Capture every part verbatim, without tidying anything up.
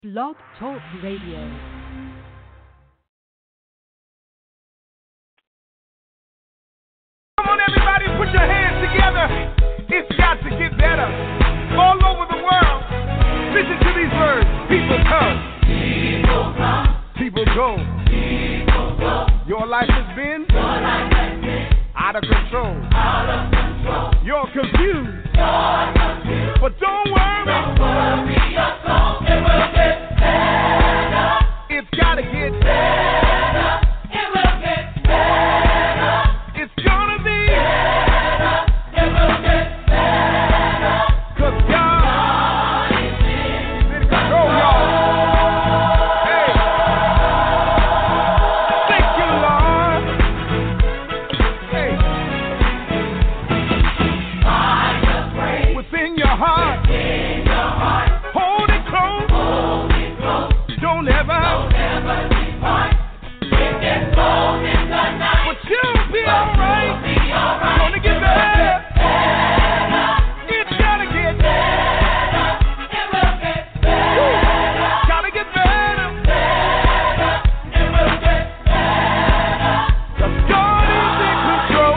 Blog Talk Radio. Come on, everybody, put your hands together. It's got to get better. All over the world, listen to these words. People come. People come. People go. People go. Your life has been, Your life has been out of control. Out of control. You're confused. You're confused. But don't worry. Don't worry your soul. It will get better. It's got to get better. It will get better. It's gonna be better. It will get better. 'Cause God, God is in control, y'all. Hey. Thank you, Lord. Hey. I just pray within your heart. Within your heart. Hold it close. Hold it close. Don't ever, don't ever depart. It gets cold in the night. But you'll be alright. Gonna get better. Better. It's gotta get better. It will get better. Gotta get better. Better. It will get better. The God is in control.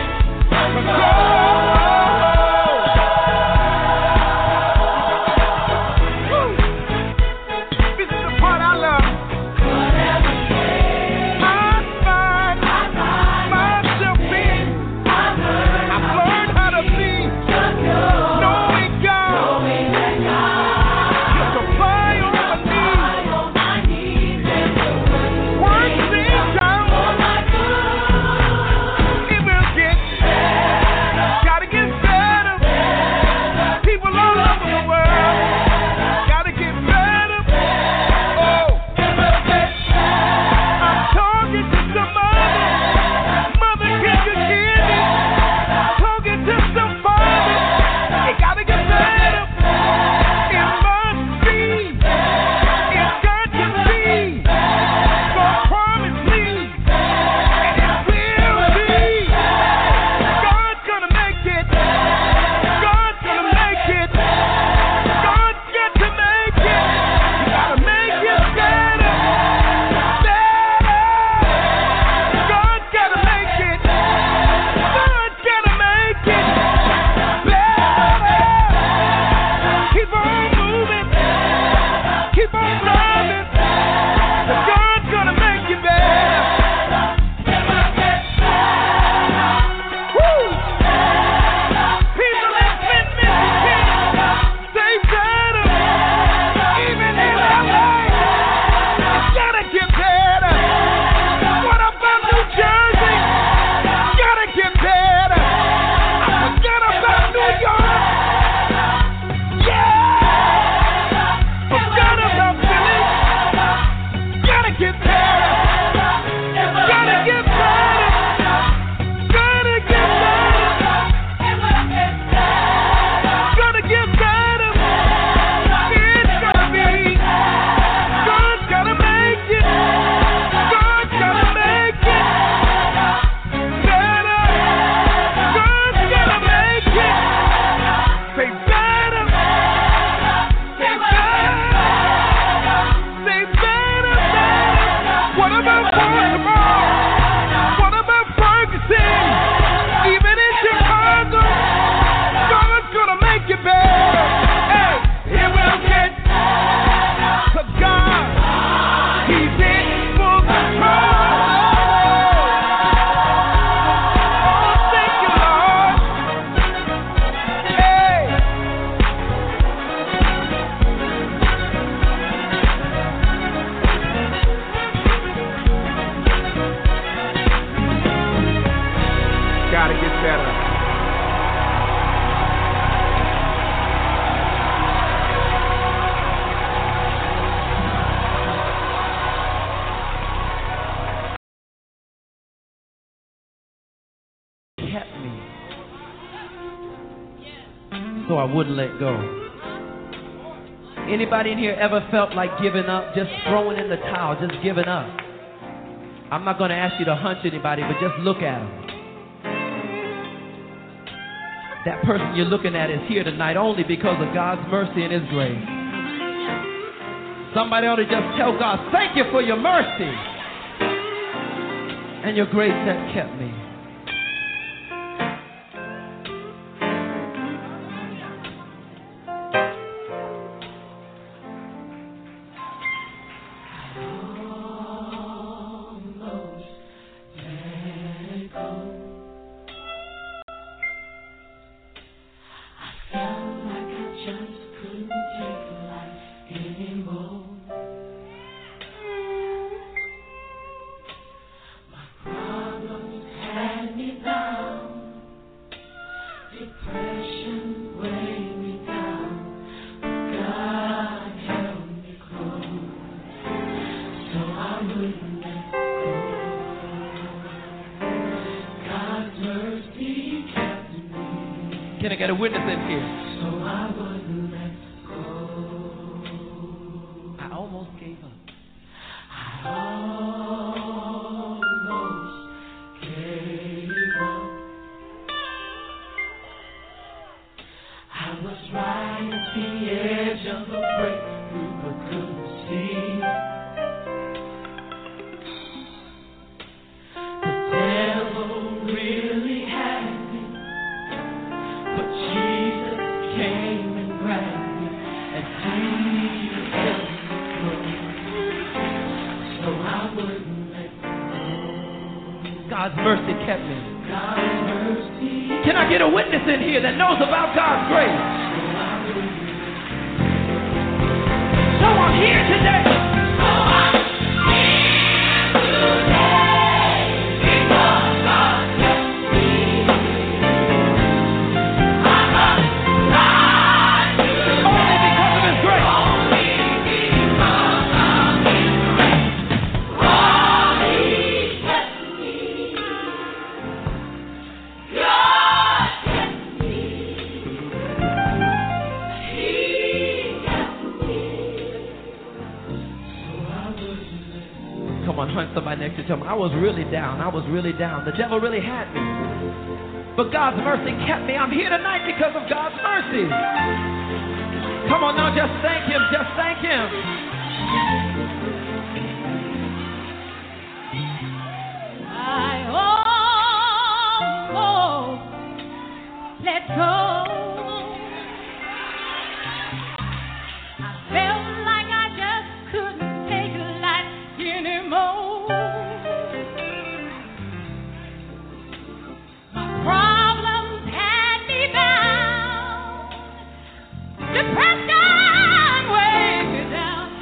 Control. Woo. This is the part I love. Whatever I find myself in. I've learned how to be knowing God. You supply all my needs. Work things out. It will get better. Gotta get better. People all over the world. Gotta get better. Oh, it will get better. I'm talking to somebody. Mother, can you hear me? Talking to somebody. It gotta get better. It must be. It's got to be. God promised me. And it will be. God's gonna make it. God's gonna make it. God's got to make it. You gotta make it better. Better. God's gotta make it. God's gotta make it better. Keep on moving. Keep on running. But God's gonna make it better. Woo! People have been missing. Say better. Even in L A, it's gotta get better. What about New Jersey? Gotta get better. I forgot about New York. Yeah. Forgot about Philly. Gotta get better. Gotta get better. Gotta get better. Gotta get better. It's gonna be. God's gotta make it. God's gotta make it better. God's gotta make it. Say better. Say better. Say better. What about Baltimore? What about Ferguson? Even in Chicago, God's gonna make it better. Hey, it will get better. 'Cause God, He's in full control. Oh, thank you, Lord. Hey. Gotta get better. Kept me so I wouldn't let go. Anybody in here ever felt like giving up, just throwing in the towel, just giving up? I'm not going to ask you to hunch anybody, but just look at them. That person you're looking at is here tonight only because of God's mercy and His grace. Somebody ought to just tell God, thank you for your mercy and your grace that kept me. Can I get a witness in here? So I wouldn't let go. I almost gave up. I almost gave up. I was right at the edge of the breakthrough, but couldn't see. The devil really had me. Jesus came and grabbed me, and He held me close, so I wouldn't let go. God's mercy kept me. God's mercy. Can I get a witness in here that knows about God's grace? So I'm here today. So I'm here today because God kept me. Hunt somebody next to him. I was really down. I was really down. The devil really had me. But God's mercy kept me. I'm here tonight because of God's mercy. Come on now, just thank Him. Just thank Him. I almost let go. I felt like I just couldn't take life anymore. My problems had me bound. Depression weighed me down.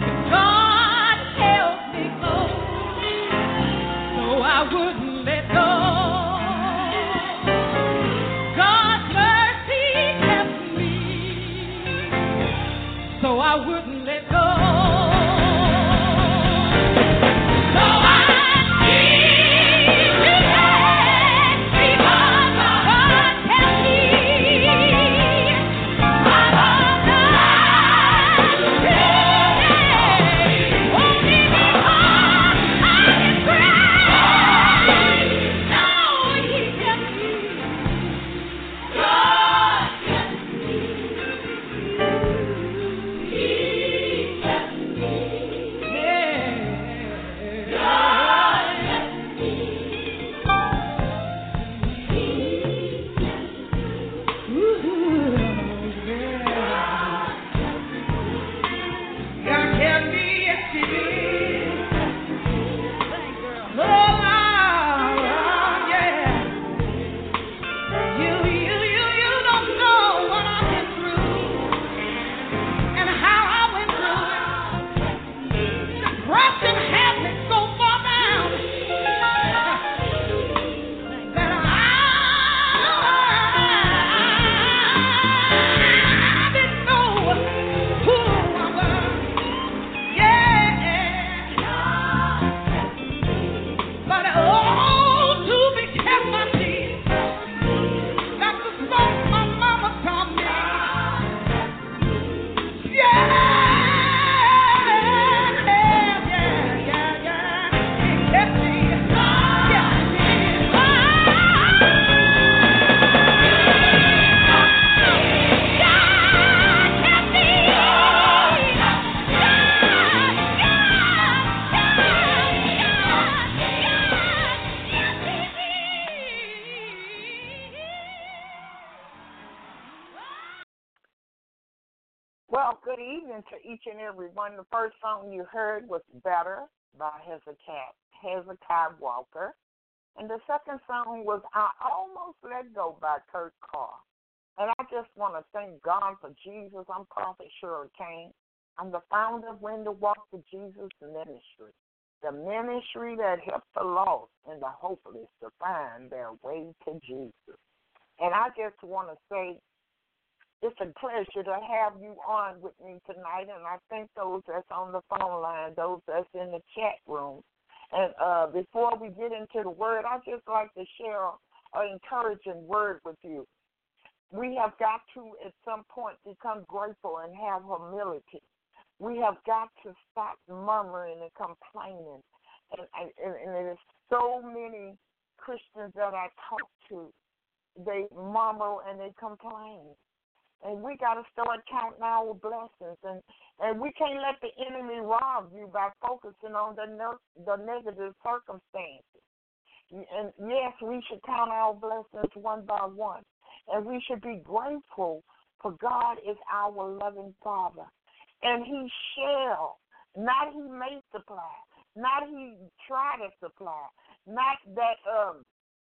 good evening to each and every one. The first song you heard was Better by Hezekiah, Hezekiah Walker. And the second song was I Almost Let Go by Kurt Carr. And I just want to thank God for Jesus. I'm Prophet Shirley Kane. I'm the founder of When to Walk with Jesus Ministry, the ministry that helps the lost and the hopeless to find their way to Jesus. And I just want to say it's a pleasure to have you on with me tonight, and I thank those that's on the phone line, those that's in the chat room. And uh, before we get into the word, I'd just like to share an encouraging word with you. We have got to, at some point, become grateful and have humility. We have got to stop murmuring and complaining. And, and, and there's so many Christians that I talk to, they murmur and they complain. And we got to start counting our blessings. And, and we can't let the enemy rob you by focusing on the, ne- the negative circumstances. And, yes, we should count our blessings one by one. And we should be grateful, for God is our loving Father. And he shall, not he may supply, not he try to supply, not that um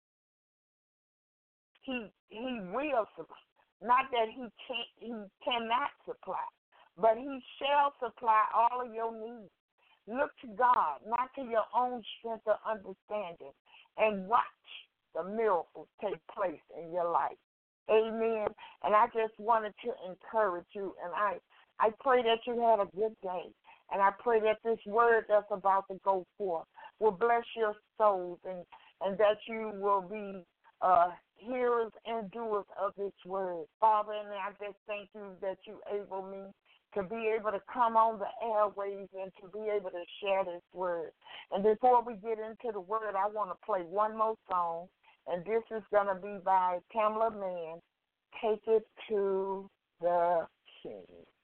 he he will supply, not that he can't he cannot supply, but he shall supply all of your needs. Look to God, not to your own strength or understanding, and watch the miracles take place in your life. Amen. And I just wanted to encourage you, and I I pray that you had a good day, and I pray that this word that's about to go forth will bless your souls, and, and that you will be uh, hearers and doers of this word. Father, and I just thank you that you able me to be able to come on the airwaves and to be able to share this word. And before we get into the word, I want to play one more song, and this is going to be by Pamela Mann, Take It to the King.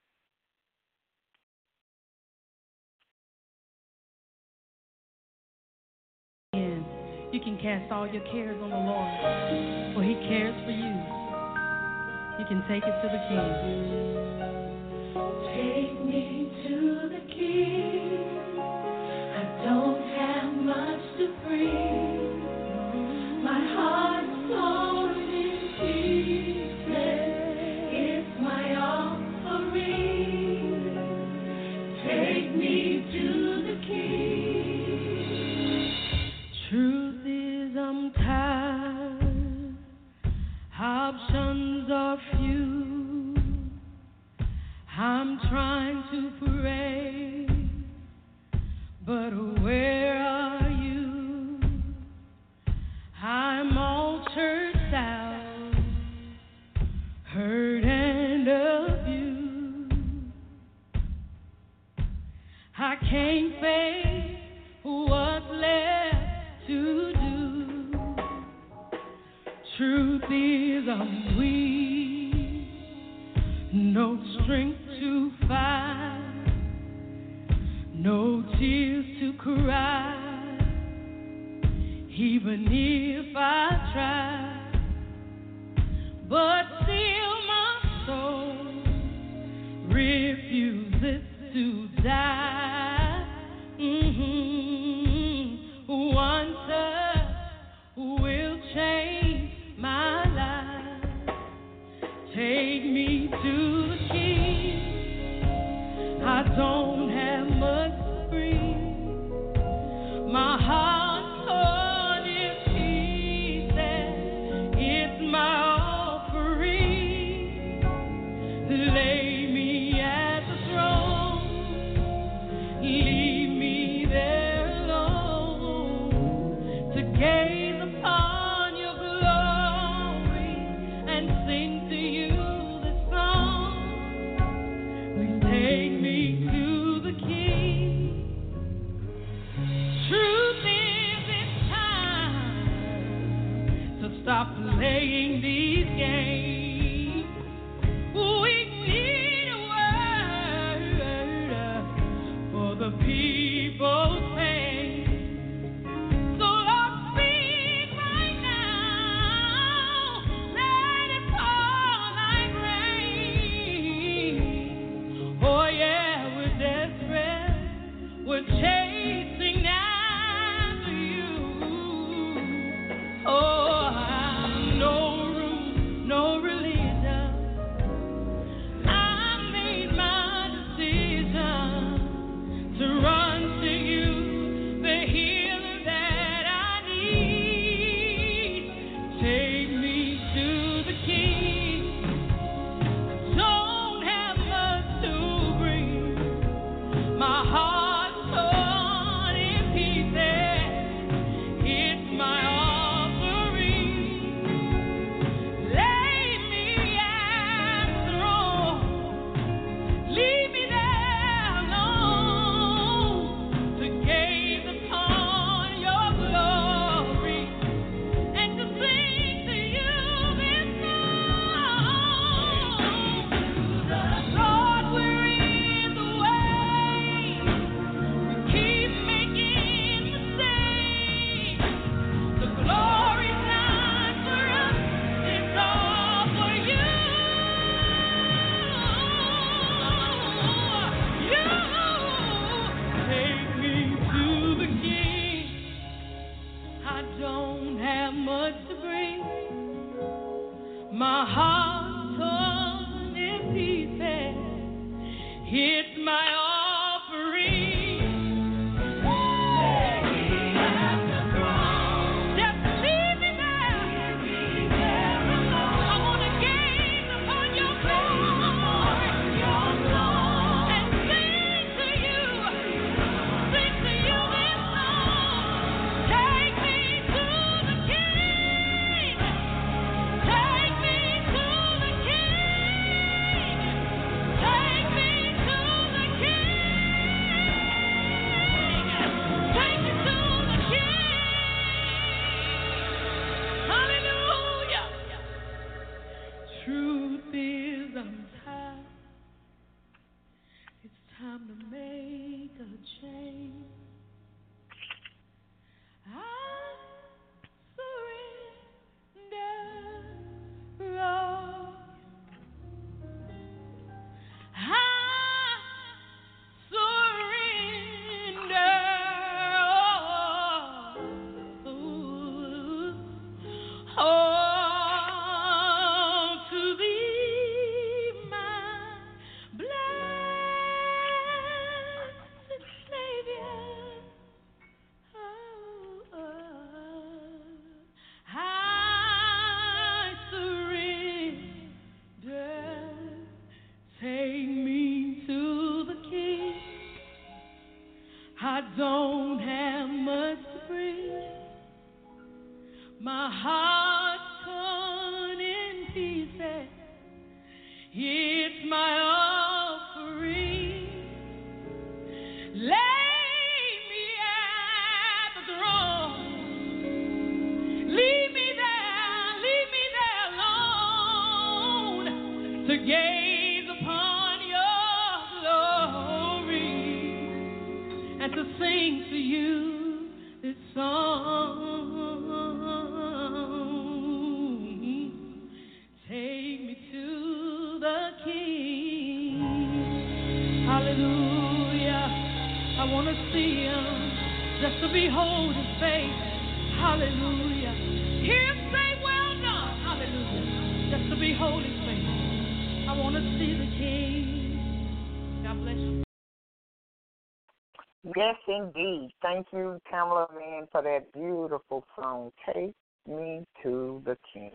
You can cast all your cares on the Lord, for he cares for you. You can take it to the King. Take me to the King. I don't have much to bring. My heart's torn in pieces. It's my offering. Take me to the King. Truth is I'm tired, options are few. I'm trying to pray, but where are you? I'm all churched out, hurt and abused. I can't face what's left to do. Truth is I'm weak, no strength to fight, no tears to cry, even if I try. But still my soul refuses to die. Mm-hmm. One touch will change my life. Take me to the King. I don't have much to bring. My heart's torn in pieces. It's my offering. Lay me at the throne. Leave me there alone to gaze upon your glory and sing to you this song. Please take me to the King. Truth is, it's time to stop playing these games. We need a word for the people's pain. So Lord, speak right now. Let it fall like rain. Oh, I don't have much to bring. My heart's torn in pieces. It's my offering. Lay me at the throne. Leave me there, leave me there alone to gaze upon your glory and to sing to you this song. Take me to the King. Hallelujah. I want to see him, just to behold his face. Hallelujah. Hear him say, well done. Hallelujah. Just to behold his face. I want to see the King. God bless you. Yes, indeed. Thank you, Kamala Man, for that beautiful song, Take Me to the King.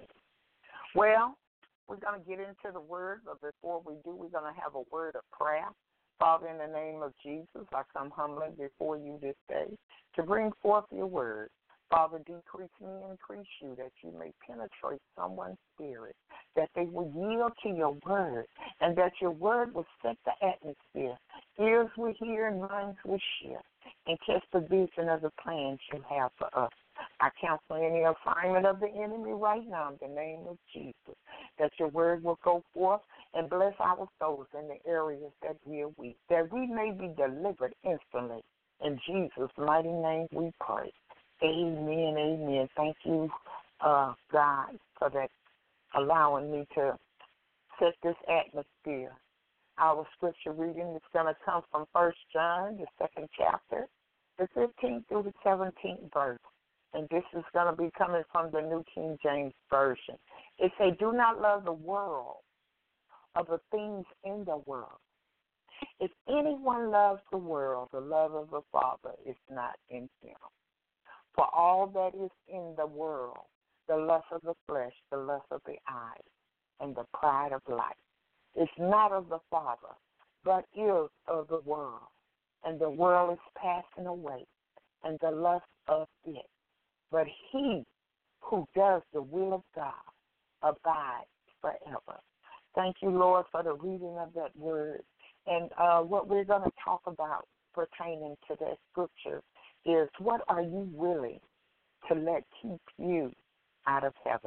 Well, we're going to get into the word, but before we do, we're going to have a word of prayer. Father, in the name of Jesus, I come humbly before you this day to bring forth your word. Father, decrease me, increase you, that you may penetrate someone's spirit, that they will yield to your word, and that your word will set the atmosphere. Ears will hear and minds will share, and catch the vision of the plans you have for us. I cancel any assignment of the enemy right now in the name of Jesus, that your word will go forth and bless our souls in the areas that we are weak, that we may be delivered instantly. In Jesus' mighty name we pray. Amen, amen. Thank you, uh, God, for that, allowing me to set this atmosphere. Our scripture reading is going to come from First John, the second chapter, the fifteenth through the seventeenth verse. And this is going to be coming from the New King James Version. It says, do not love the world or the things in the world. If anyone loves the world, the love of the Father is not in him. For all that is in the world, the lust of the flesh, the lust of the eyes, and the pride of life, is not of the Father, but is of the world. And the world is passing away, and the lust of it. But he who does the will of God abides forever. Thank you, Lord, for the reading of that word. And uh, what we're going to talk about pertaining to that scripture is, what are you willing to let keep you out of heaven?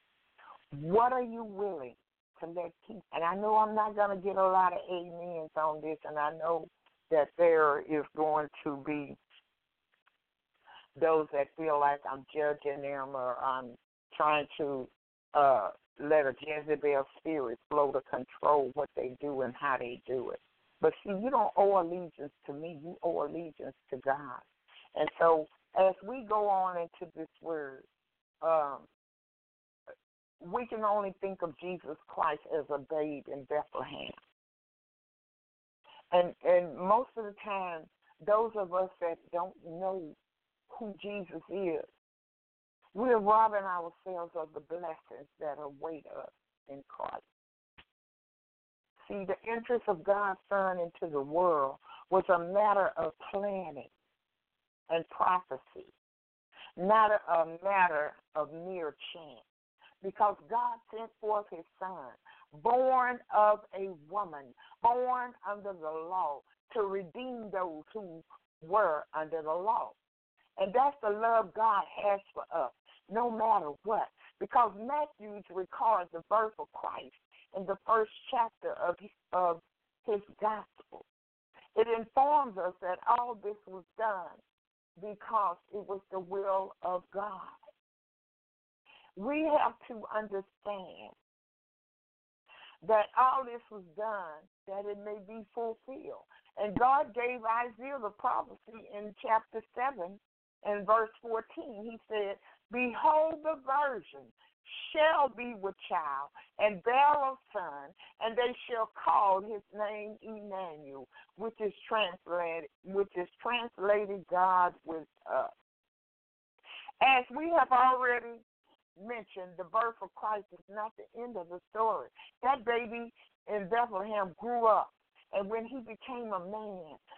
What are you willing to let keep? And I know I'm not going to get a lot of amens on this, and I know that there is going to be those that feel like I'm judging them, or I'm trying to uh, let a Jezebel spirit flow to control what they do and how they do it. But see, you don't owe allegiance to me. You owe allegiance to God. And so as we go on into this word, um, we can only think of Jesus Christ as a babe in Bethlehem. And and most of the time, those of us that don't know who Jesus is, we're robbing ourselves of the blessings that await us in Christ. See, the entrance of God's Son into the world was a matter of planning and prophecy, not a matter of mere chance. Because God sent forth his Son, born of a woman, born under the law, to redeem those who were under the law. And that's the love God has for us, no matter what. Because Matthew records the birth of Christ in the first chapter of his, of his gospel. It informs us that all this was done because it was the will of God. We have to understand that all this was done that it may be fulfilled. And God gave Isaiah the prophecy in chapter seven and verse fourteen. He said, behold, the virgin shall be with child and bear a son, and they shall call his name Emmanuel, which is translated, which is translated God with us. As we have already mentioned, the birth of Christ is not the end of the story. That baby in Bethlehem grew up, and when he became a man,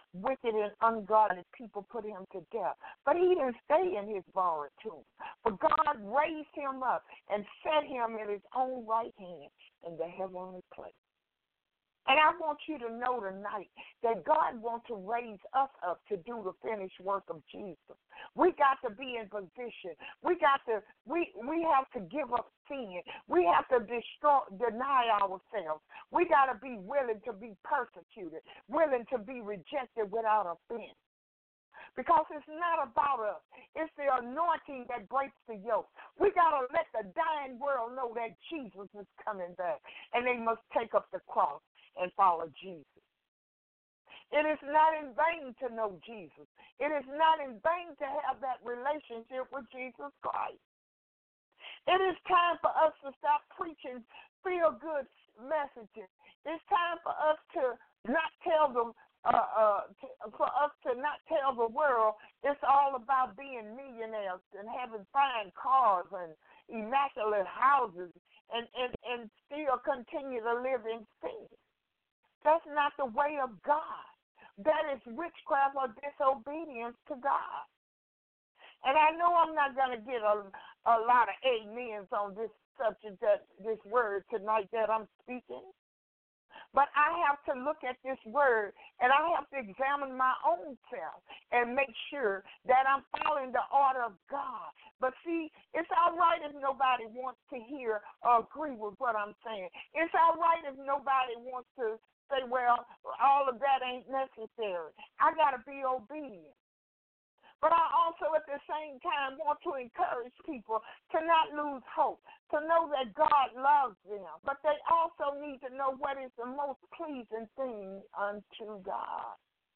wicked and ungodly people put him to death. But he didn't stay in his borrowed tomb. For God raised him up and set him in his own right hand in the heavenly place. And I want you to know tonight that God wants to raise us up to do the finished work of Jesus. We got to be in position. We got to we we have to give up sin. We have to destroy deny ourselves. We got to be willing to be persecuted, willing to be rejected without offense. Because it's not about us. It's the anointing that breaks the yoke. We got to let the dying world know that Jesus is coming back, and they must take up the cross and follow Jesus. It is not in vain to know Jesus. It is not in vain to have that relationship with Jesus Christ. It is time for us to stop preaching feel-good messages. It's time for us to not tell them, uh, uh, to, for us to not tell the world it's all about being millionaires and having fine cars and immaculate houses and, and, and still continue to live in sin. That's not the way of God. That is witchcraft or disobedience to God. And I know I'm not going to get a, a lot of amens on this subject, that this word tonight that I'm speaking. But I have to look at this word, and I have to examine my own self and make sure that I'm following the order of God. But see, it's all right if nobody wants to hear or agree with what I'm saying. It's all right if nobody wants to say, well, all of that ain't necessary. I got to be obedient. But I also at the same time want to encourage people to not lose hope, to know that God loves them. But they also need to know what is the most pleasing thing unto God.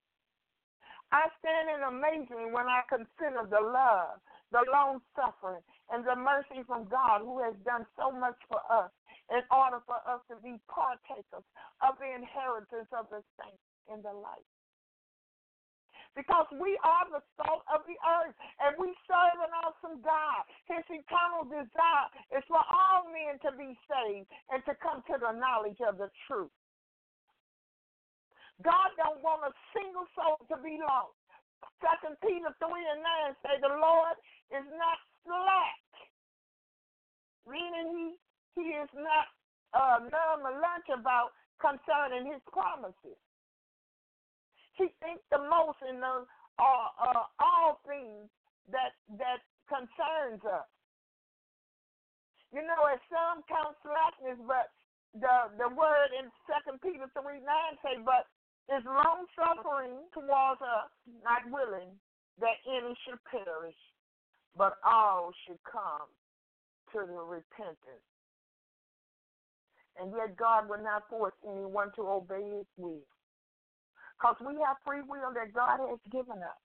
I stand in amazement when I consider the love, the long suffering, and the mercy from God who has done so much for us in order for us to be partakers of the inheritance of the saints in the light. Because we are the salt of the earth, and we serve an awesome God. His eternal desire is for all men to be saved and to come to the knowledge of the truth. God don't want a single soul to be lost. Second Peter three and nine say the Lord is not slack, meaning he, he is not uh, nonchalant about concerning his promises. He thinks the most in the, uh, uh, all things that that concerns us. You know, as some count slackness, but the the word in Second Peter three nine say, but is long suffering towards us, not willing that any should perish, but all should come to the repentance. And yet God will not force anyone to obey his will, because we have free will that God has given us.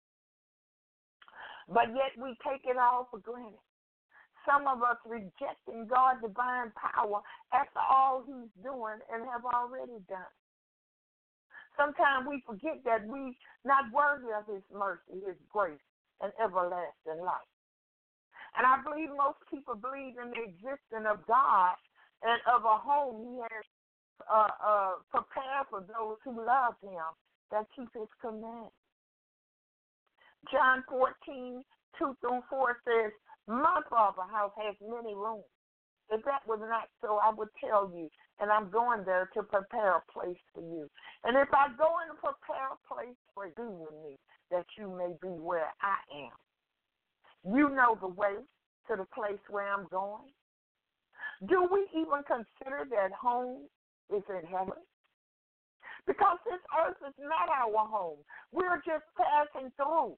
But yet we take it all for granted. Some of us rejecting God's divine power after all he's doing and have already done. Sometimes we forget that we're not worthy of his mercy, his grace, and everlasting life. And I believe most people believe in the existence of God and of a home he has uh, uh, prepared for those who love him, that keep his commandments. John fourteen, two through four says, my Father's house has many rooms. If that was not so, I would tell you, and I'm going there to prepare a place for you. And if I go and prepare a place for you, be with me, that you may be where I am. You know the way to the place where I'm going. Do we even consider that home is in heaven? Because this earth is not our home. We're just passing through.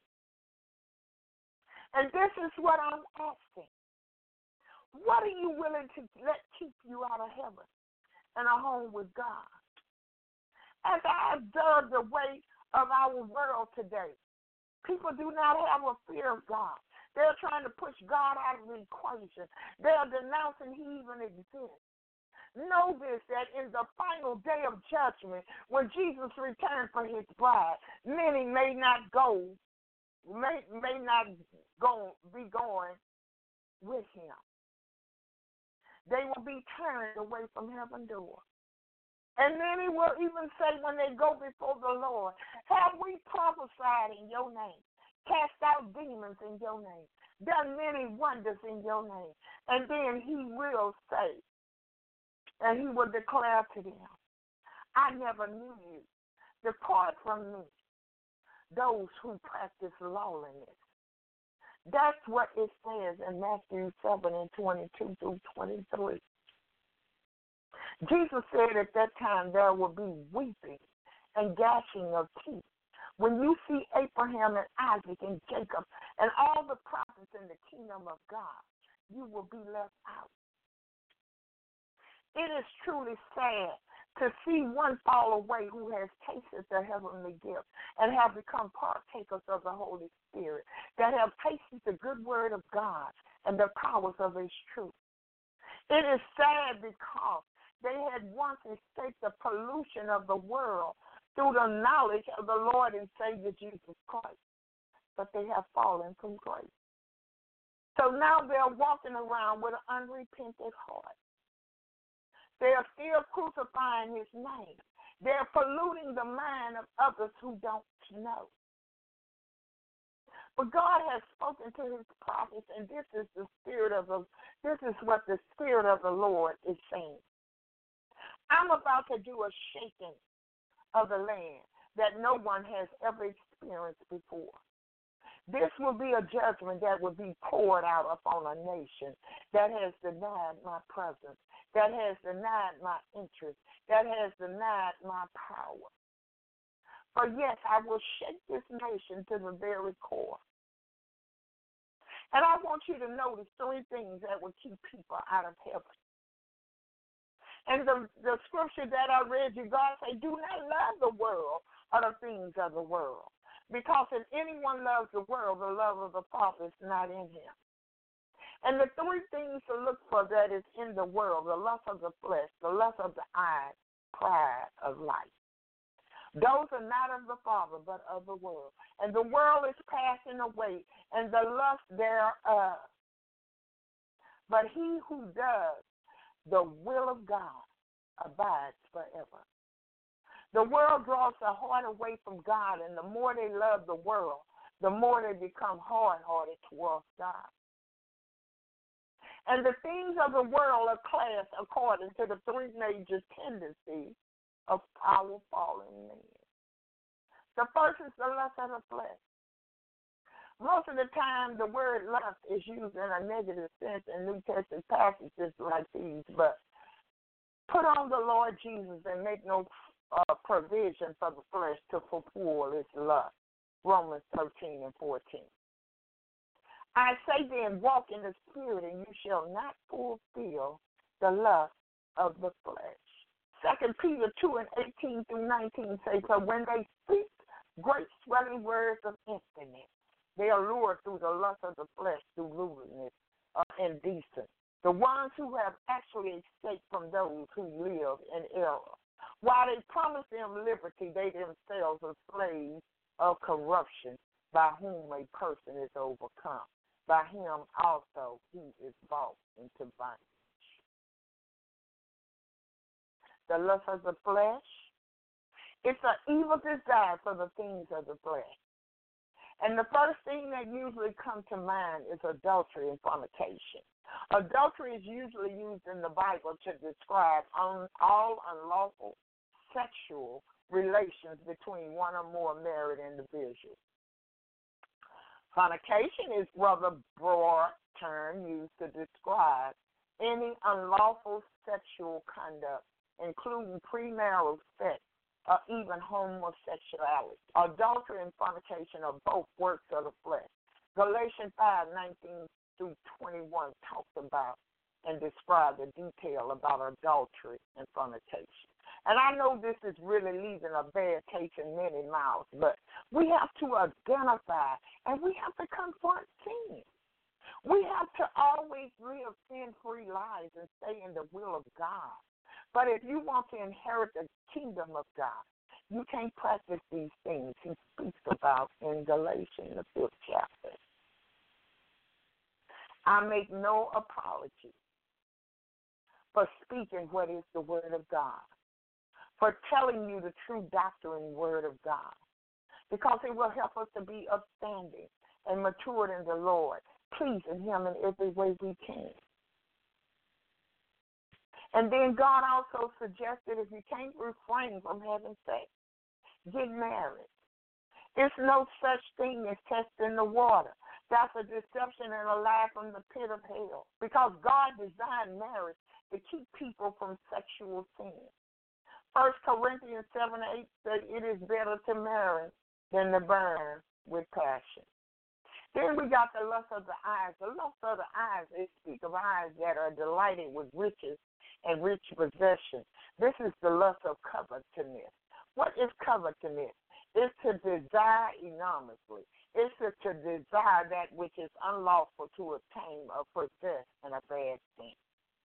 And this is what I'm asking. What are you willing to let keep you out of heaven and a home with God? As I observe the way of our world today, people do not have a fear of God. They're trying to push God out of the equation. They're denouncing he even exists. Know this, that in the final day of judgment, when Jesus returns for his bride, many may not go, may, may not go, be going with him. They will be turned away from heaven's door. And then he will even say when they go before the Lord, have we prophesied in your name, cast out demons in your name, done many wonders in your name? And then he will say, and he will declare to them, I never knew you. Depart from me, those who practice lawlessness. That's what it says in Matthew seven and twenty-two through twenty-three. Jesus said at that time there will be weeping and gnashing of teeth. When you see Abraham and Isaac and Jacob and all the prophets in the kingdom of God, you will be left out. It is truly sad to see one fall away who has tasted the heavenly gift and have become partakers of the Holy Spirit, that have tasted the good word of God and the powers of his truth. It is sad because they had once escaped the pollution of the world through the knowledge of the Lord and Savior Jesus Christ, but they have fallen from grace. So now they're walking around with an unrepentant heart. They are still crucifying his name. They're polluting the mind of others who don't know. But God has spoken to his prophets, and this is the spirit of the this is what the Spirit of the Lord is saying. I'm about to do a shaking of the land that no one has ever experienced before. This will be a judgment that will be poured out upon a nation that has denied my presence, that has denied my interest, that has denied my power. For yes, I will shake this nation to the very core. And I want you to notice three things that will keep people out of heaven. And the, the scripture that I read you, God say, do not love the world or the things of the world. Because if anyone loves the world, the love of the Father is not in him. And the three things to look for that is in the world, the lust of the flesh, the lust of the eye, pride of life. Those are not of the Father, but of the world. And the world is passing away, and the lust thereof. But he who does the will of God abides forever. The world draws their heart away from God, and the more they love the world, the more they become hard-hearted towards God. And the things of the world are classed according to the three major tendencies of our fallen man. The first is the lust of the flesh. Most of the time, the word lust is used in a negative sense in New Testament passages like these, but put on the Lord Jesus and make no uh, provision for the flesh to fulfill its lust. Romans thirteen and fourteen. I say then, walk in the Spirit, and you shall not fulfill the lust of the flesh. Second Peter two and eighteen through nineteen say, so when they speak great swelling words of emptiness, they are lured through the lust of the flesh, through lewdness uh, and deceit. The ones who have actually escaped from those who live in error. While they promise them liberty, they themselves are slaves of corruption, by whom a person is overcome. By him also he is brought into bondage. The lust of the flesh, it's an evil desire for the things of the flesh. And the first thing that usually comes to mind is adultery and fornication. Adultery is usually used in the Bible to describe all unlawful sexual relations between one or more married individuals. Fornication is a rather broad term used to describe any unlawful sexual conduct, including premarital sex, or even homosexuality. Adultery and fornication are both works of the flesh. Galatians five, nineteen through twenty-one talks about and describes the detail about adultery and fornication. And I know this is really leaving a bad taste in many mouths, but we have to identify and we have to confront sin. We have to always live sin-free lives and stay in the will of God. But if you want to inherit the kingdom of God, you can't practice these things he speaks about in Galatians, the fifth chapter. I make no apology for speaking what is the word of God. for telling you the true doctrine word of God, because it will help us to be upstanding and matured in the Lord, pleasing him in every way we can. And then God also suggested if you can't refrain from having sex, get married. There's no such thing as testing the water. That's a deception and a lie from the pit of hell, because God designed marriage to keep people from sexual sin. First Corinthians seven eight said it is better to marry than to burn with passion. Then we got the lust of the eyes. The lust of the eyes, they speak of eyes that are delighted with riches and rich possession. This is the lust of covetousness. What is covetousness? It's to desire enormously. It's to, to desire that which is unlawful to obtain or possess in a bad thing.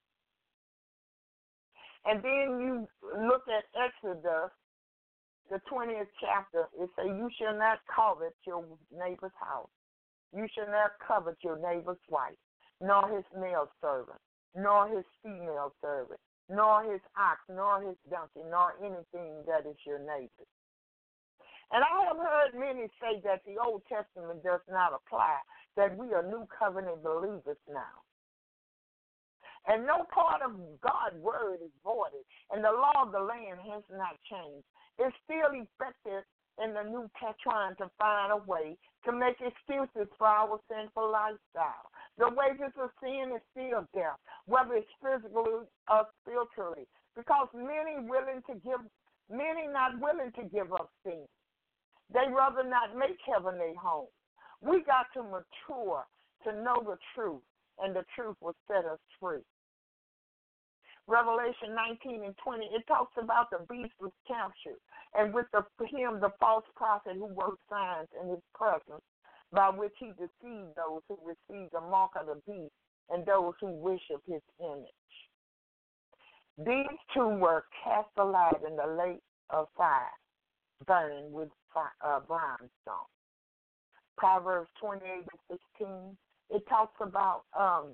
And then you look at Exodus, the twentieth chapter. It says, you shall not covet your neighbor's house. You shall not covet your neighbor's wife, nor his male servant, nor his female servant, nor his ox, nor his donkey, nor anything that is your neighbor's. And I have heard many say that the Old Testament does not apply, that we are new covenant believers now. And no part of God's word is voided, and the law of the land has not changed. It's still effective in the New Testament, trying to find a way to make excuses for our sinful lifestyle. The wages of sin is still death, whether it's physically or spiritually, because many willing to give, many not willing to give up sin. They rather not make heaven their home. We got to mature to know the truth, and the truth will set us free. Revelation nineteen and twenty, it talks about the beast was captured, and with the, him the false prophet who worked signs in his presence, by which he deceived those who received the mark of the beast and those who worship his image. These two were cast alive in the lake of fire, burning with fire, uh, brimstone. Proverbs twenty-eight and sixteen, it talks about um,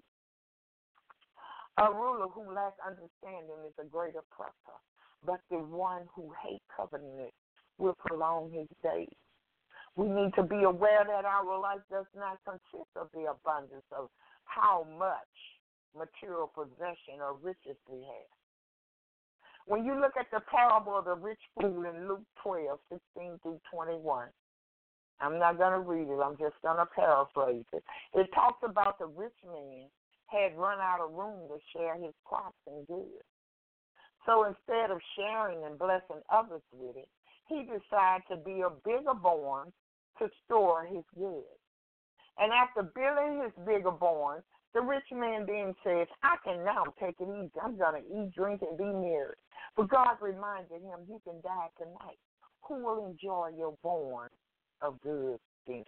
a ruler who lacks understanding is a great oppressor, but the one who hates covetousness will prolong his days. We need to be aware that our life does not consist of the abundance of how much material possession or riches we have. When you look at the parable of the rich fool in Luke twelve, sixteen through twenty-one, I'm not going to read it, I'm just going to paraphrase it. It talks about the rich man had run out of room to share his crops and goods. So instead of sharing and blessing others with it, he decided to build bigger barns to store his goods. And after building his bigger barns, the rich man then says, I can now take it easy. I'm going to eat, drink, and be merry. But God reminded him, you can die tonight. Who will enjoy your barn of good things?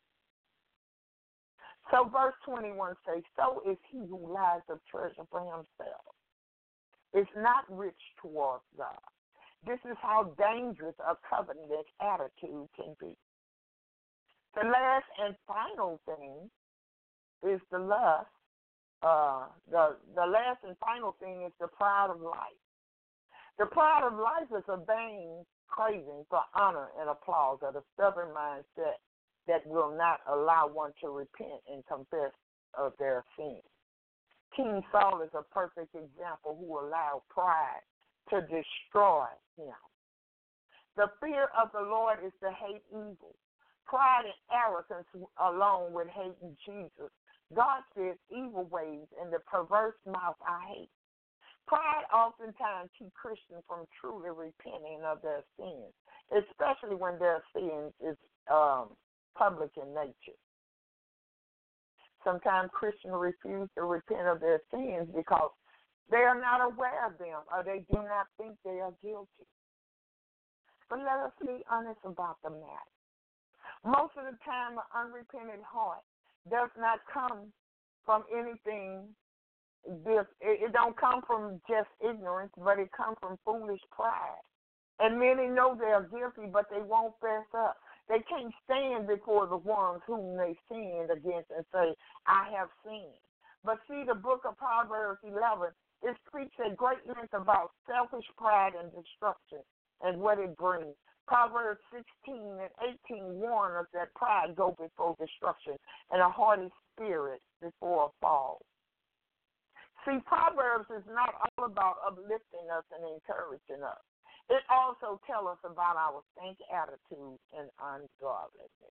So verse twenty-one says, so is he who lies up treasure for himself. Is not rich towards God. This is how dangerous a covenant attitude can be. The last and final thing is the lust. Uh, the, the last and final thing is the pride of life. The pride of life is a vain craving for honor and applause, or the stubborn mindset that will not allow one to repent and confess of their sins. King Saul is a perfect example who allowed pride to destroy him. The fear of the Lord is to hate evil. Pride and arrogance alone with hating Jesus. God says evil ways and the perverse mouth I hate. Pride oftentimes keeps Christians from truly repenting of their sins, especially when their sins is um, public in nature. Sometimes Christians refuse to repent of their sins because they are not aware of them, or they do not think they are guilty. But let us be honest about the matter. Most of the time, an unrepentant heart does not come from anything. This it, it don't come from just ignorance, but it comes from foolish pride. And many know they are guilty, but they won't fess up. They can't stand before the ones whom they sinned against and say, I have sinned. But see, the book of Proverbs eleven It speaks at great length about selfish pride and destruction and what it brings. Proverbs sixteen and eighteen warn us that pride goes before destruction and a haughty spirit before a fall. See, Proverbs is not all about uplifting us and encouraging us. It also tells us about our stank attitude and ungodliness.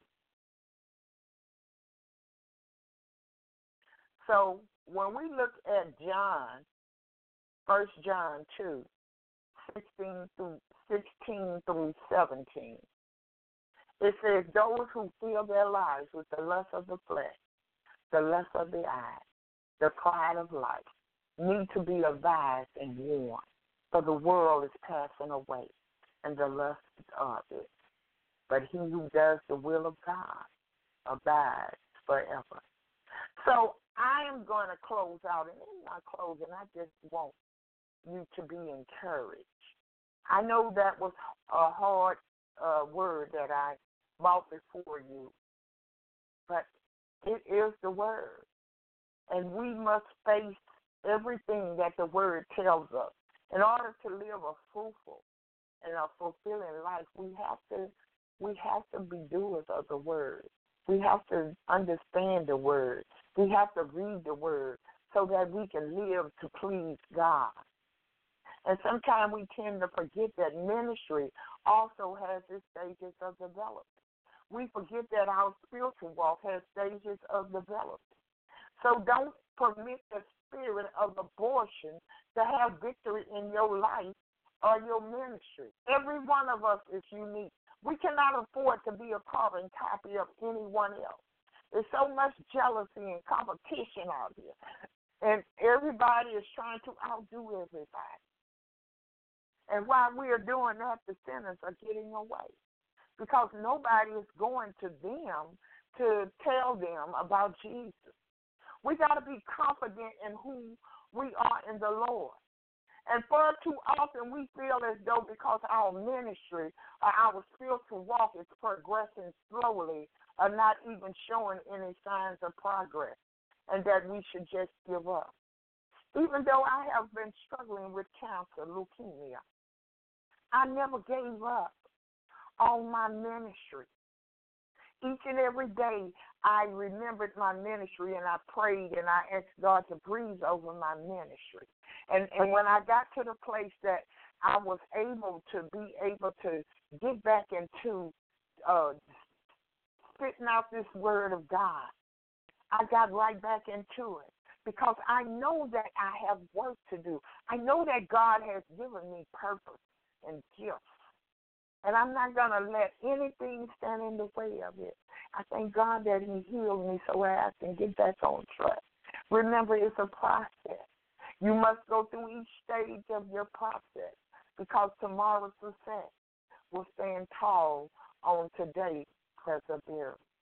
So when we look at John, First John two, sixteen through sixteen through seventeen, it says, those who fill their lives with the lust of the flesh, the lust of the eye, the pride of life, need to be advised and warned, for the world is passing away, and the lust of it. But he who does the will of God abides forever. So I am going to close out, and in my closing, I just want you to be encouraged. I know that was a hard uh, word that I brought before you, but it is the word. And we must face everything that the word tells us. In order to live a fruitful and a fulfilling life, we have to we have to be doers of the word. We have to understand the word. We have to read the word so that we can live to please God. And sometimes we tend to forget that ministry also has its stages of development. We forget that our spiritual walk has stages of development. So don't permit the spirit of abortion to have victory in your life or your ministry. Every one of us is unique. We cannot afford to be a carbon copy of anyone else. There's so much jealousy and competition out here, and everybody is trying to outdo everybody. And while we are doing that, the sinners are getting away because nobody is going to them to tell them about Jesus. We got to be confident in who we are in the Lord. And far too often we feel as though because our ministry or our spiritual walk is progressing slowly or not even showing any signs of progress, and that we should just give up. Even though I have been struggling with cancer, leukemia, I never gave up on my ministry. Each and every day, I remembered my ministry, and I prayed, and I asked God to breathe over my ministry. And and when I got to the place that I was able to be able to get back into uh, spitting out this word of God, I got right back into it because I know that I have work to do. I know that God has given me purpose and gifts. And I'm not going to let anything stand in the way of it. I thank God that he healed me so I can get back on track. Remember, it's a process. You must go through each stage of your process because tomorrow's success will stand tall on today's perseverance.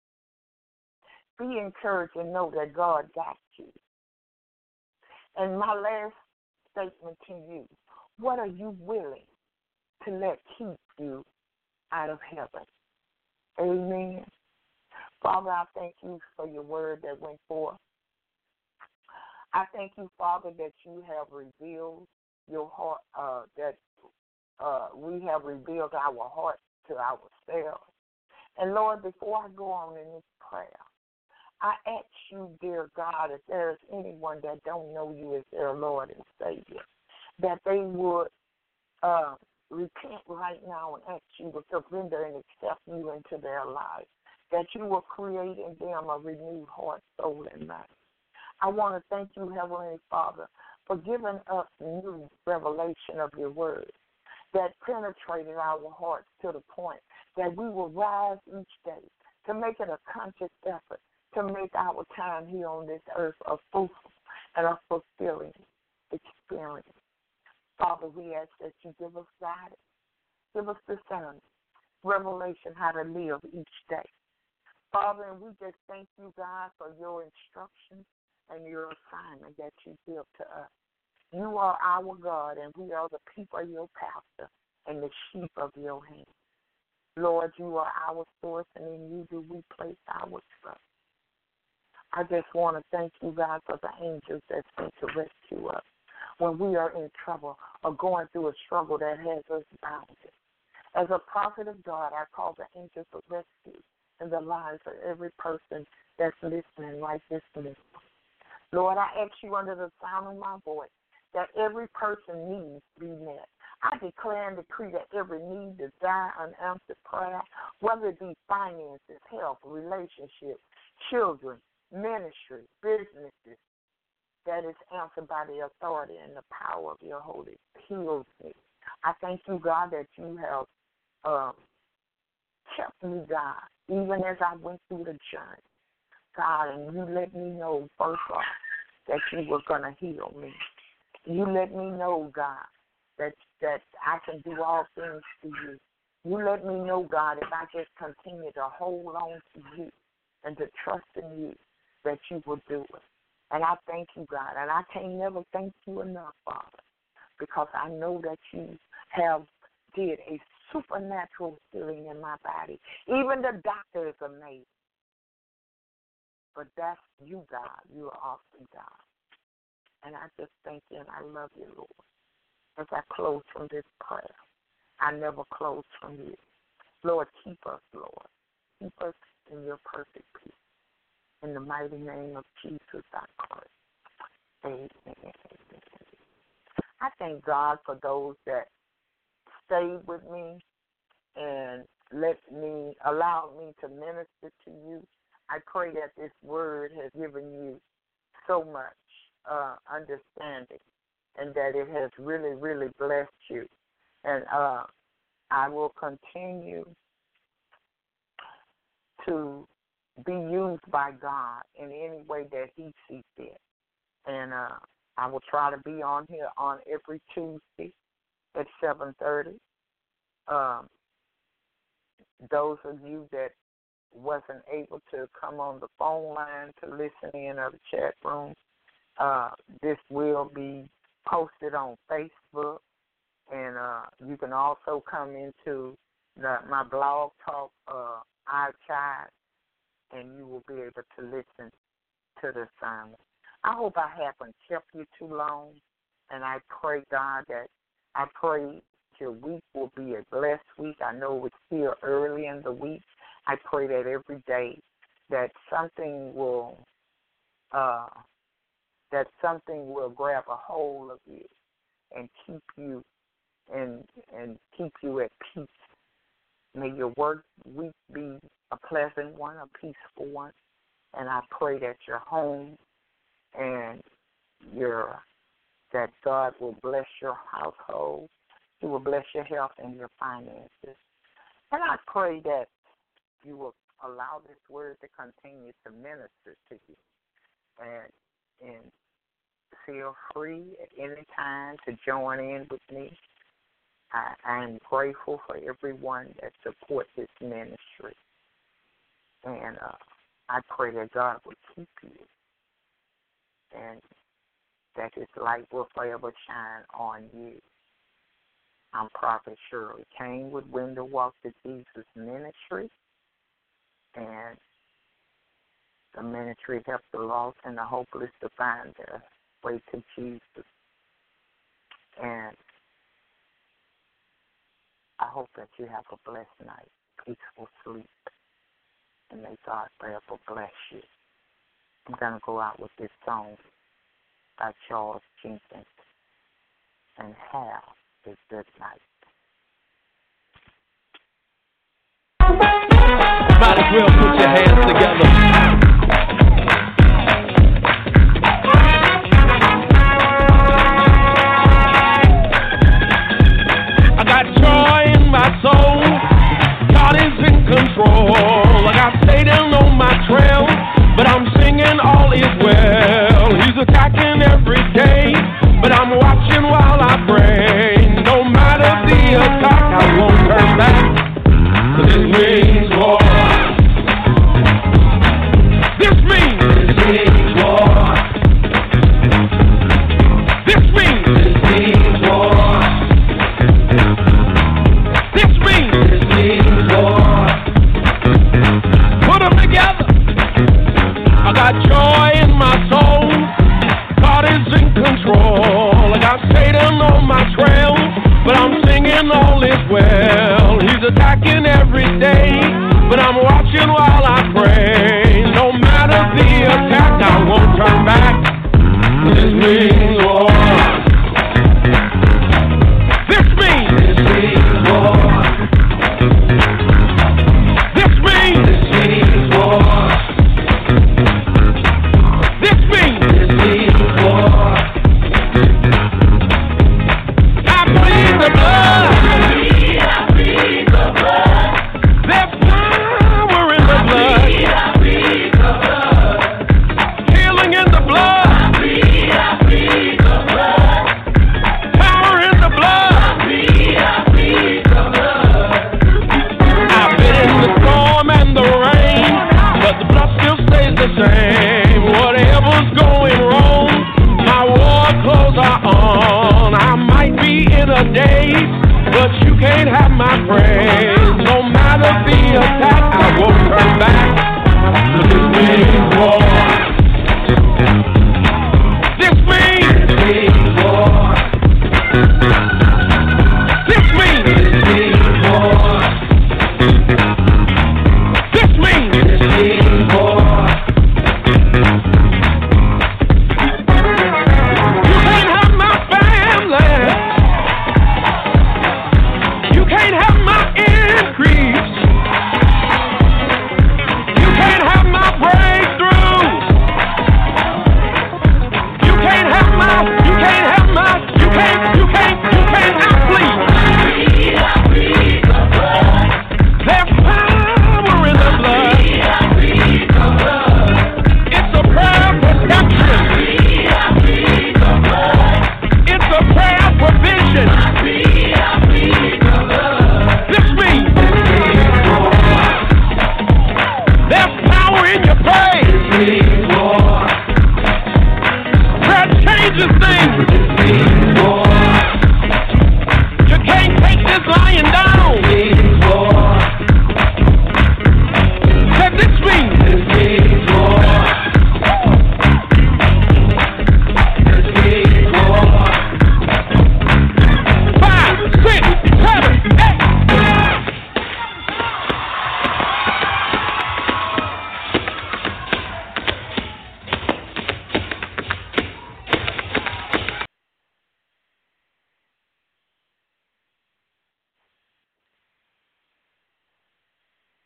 Be encouraged and know that God got you. And my last statement to you, what are you willing to let keep you out of heaven? Amen. Father, I thank you for your word that went forth. I thank you, Father, that you have revealed your heart, uh, that uh, we have revealed our heart to ourselves. And Lord, before I go on in this prayer, I ask you, dear God, if there is anyone that don't know you as their Lord and Savior, that they would uh, repent right now and ask you to surrender and accept you into their lives, that you will create in them a renewed heart, soul, and mind. I want to thank you, Heavenly Father, for giving us new revelation of your word that penetrated our hearts to the point that we will rise each day to make it a conscious effort to make our time here on this earth a fruitful and a fulfilling experience. Father, we ask that you give us guidance, give us discernment, revelation how to live each day. Father, and we just thank you, God, for your instructions and your assignment that you give to us. You are our God, and we are the people of your pasture and the sheep of your hand. Lord, you are our source, and in you do we place our trust. I just want to thank you, God, for the angels that's sent to rescue us. when we are in trouble or going through a struggle that has us bounded. As a prophet of God, I call the angels of rescue in the lives of every person that's listening right this minute. Lord, I ask you under the sound of my voice that every person needs be met. I declare and decree that every need, desire, unanswered prayer, whether it be finances, health, relationships, children, ministry, businesses, that is answered by the authority and the power of your Holy Spirit. I thank you, God, that you have um, kept me, God, even as I went through the journey. God, and you let me know, first off, that you were going to heal me. You let me know, God, that that I can do all things to you. You let me know, God, if I just continue to hold on to you and to trust in you, that you will do it. And I thank you, God, and I can't never thank you enough, Father, because I know that you have did a supernatural healing in my body. Even the doctor is amazed. But that's you, God. You are awesome, God. And I just thank you and I love you, Lord. As I close from this prayer, I never close from you. Lord, keep us, Lord. Keep us in your perfect peace. In the mighty name of Jesus, I pray. Amen. Amen. I thank God for those that stayed with me and let me, allowed me to minister to you. I pray that this word has given you so much uh, understanding and that it has really, really blessed you. And uh, I will continue to be used by God in any way that he sees fit. And uh, I will try to be on here on every Tuesday at seven thirty. Um, those of you that wasn't able to come on the phone line to listen in or the chat room, uh, this will be posted on Facebook. And uh, you can also come into the, my blog talk uh, archive, and you will be able to listen to the sermon. I hope I haven't kept you too long, and I pray, God, that I pray your week will be a blessed week. I know it's still early in the week. I pray that every day that something will uh, that something will grab a hold of you and keep you and and keep you at peace. May your work week be a pleasant one, a peaceful one, and I pray that your home and your that God will bless your household. He will bless your health and your finances. And I pray that you will allow this word to continue to minister to you. And, and feel free at any time to join in with me. I, I am grateful for everyone that supports this ministry. And uh, I pray that God will keep you and that his light will forever shine on you. I'm Prophet Shirley Kane with When to Walk to Jesus Ministry. And the ministry helps the lost and the hopeless to find their way to Jesus. And I hope that you have a blessed night, peaceful sleep, and may God forever bless you. I'm going to go out with this song by Charles Jenkins, and have a good night. Might as well put your hands together. I got joy in my soul. God is in control. I got Satan on my trail.